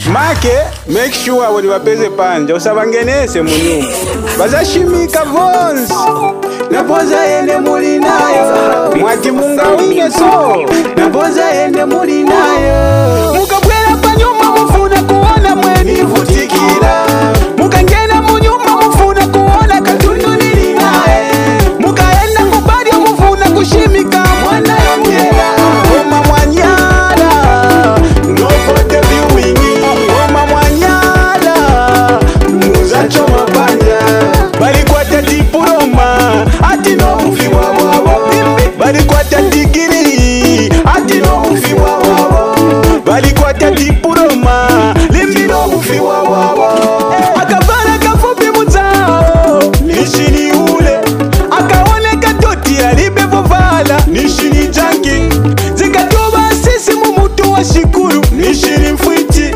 make sure wali wapeze panja usabangenese munyumba bazashimika vonsi napoza yende muli nayo mwati mungawine so napoza yende muli nayo mukabwela pa nyumba mufuna kuona mweni vutikira mukangena munyumba mufuna kuona katundu nili naye mukaenda kubali mufuna kushimika mwana yongela oma mwanyala nopote viwingi oma mwanyala muzacho mapanja balikwata diploma ati no mufi wawabo balikwata digiri ati no mufi wawabo balikwata diploma limbi no mufi wawabo akavana kafupi muzao nishini ule akaoneka toti alibevovala nishini janki zikatuba sisi mumutu wa shikuru nishini mfwiti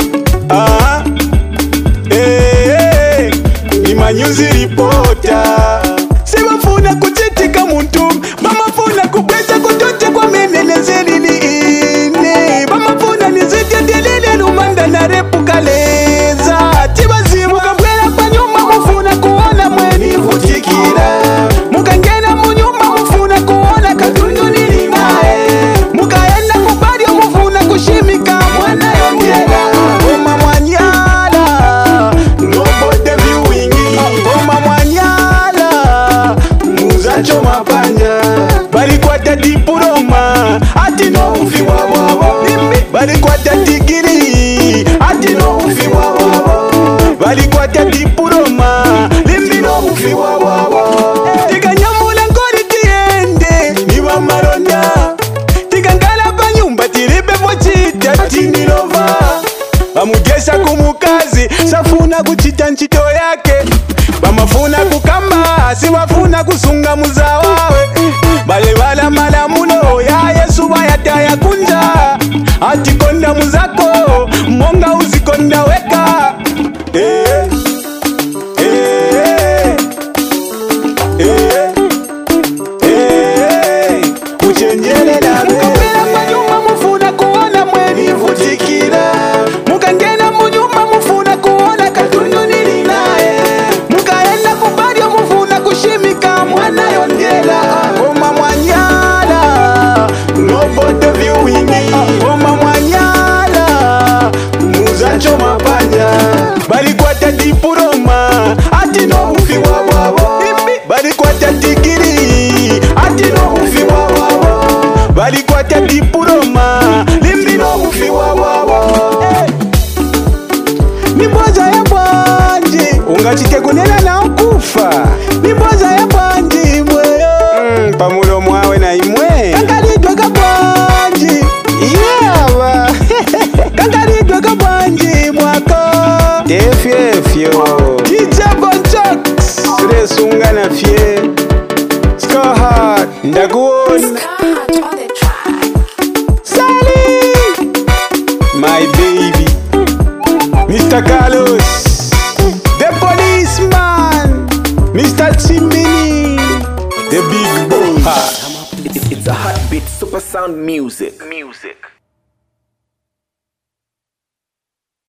imanyuzi ripota sibafuna kuchitika muntu bamafuna kubweza kutote kwa menelezeli ine bamafuna nizitetelele lumanda na repukaleza tibazimu kabwela pa nyumba mufuna kuona mweni vutikira mukangena munyumba mufuna kuona katundu nili naye mukaenda kubali mufuna kushimika mwana yongela oma mwanyala nobote viwingi oma mwanyala muzacho mapanja balikwata diploma ati no mufi wawabo balikwata digiri ati no mufi wawabo balikwata diploma limbi no mufi wawabo tikanyamula nkori tiende niba maronda tikangala pa nyumba tilibe mochita tinilova bamugesa kumukazi safuna kuchita nchito yake bamafuna kukamba sibafuna kusunga muza wawe bale bala malamulo ya Yesu bayataya kunja ati konda muzako monga uzikonda weka uchenjelela mukapela pa nyumba mufuna kuona mweni vutikira mukangena munyumba mufuna kuona katundu nili naye mukaenda kubali mufuna kushimika mwana yongela oma mwanyala nobote viwingi oma mwanyala muzacho mapanja balikwata diploma ati no mufi wawabo balikwata digiri ati no mufi wawabo balikwata diploma limbi no mufi wawabo nimboza ya bwanji ungachite kunena na okufa nimboza ya bwanji mweyo pamulo mwawe na imwe kangalidwe ka bwanji yaba kangalidwe ka bwanji mwako defyefyo tijabonchoks suresungana fye skohard ndakuona Sally my baby Mr. Carlos, the policeman, Mr. Chimini, the big boss. It's a heartbeat super sound music.